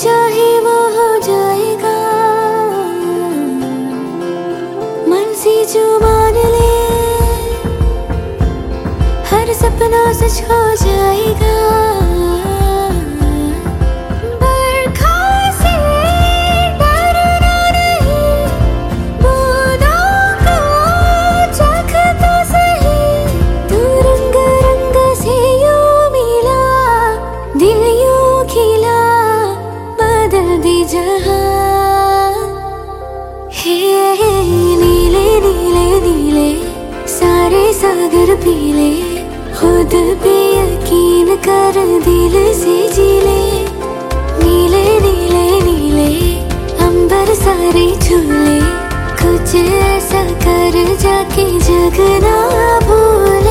चाहे वो हो जाएगा, मन से जो मान ले हर सपना सच हो जाएगा। नीले नीले नीले सारे सागर पीले, खुद पे यकीन कर दिल से जी ले। नीले नीले नीले अंबर सारे झूले, कुछ ऐसा कर जाके जग ना भूले।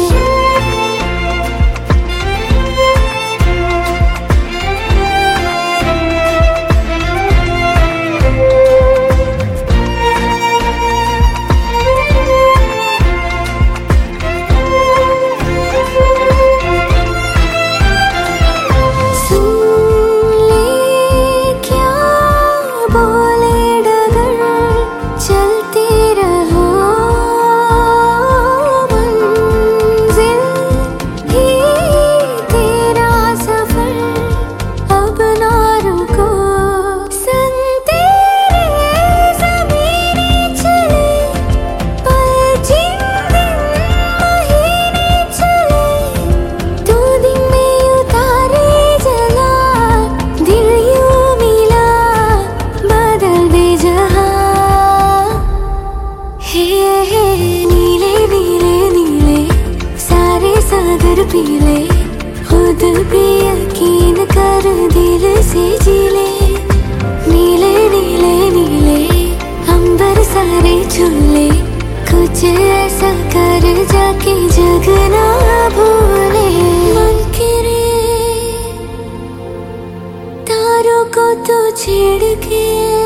नीले नीले नीले सारे सागर पीले, खुद पे यकीन कर दिल से जी ले। नीले नीले नीले अंबर सारे झूले, कुछ ऐसा कर जाके जग ना भूले। मन करे तारों को तो छेड़ के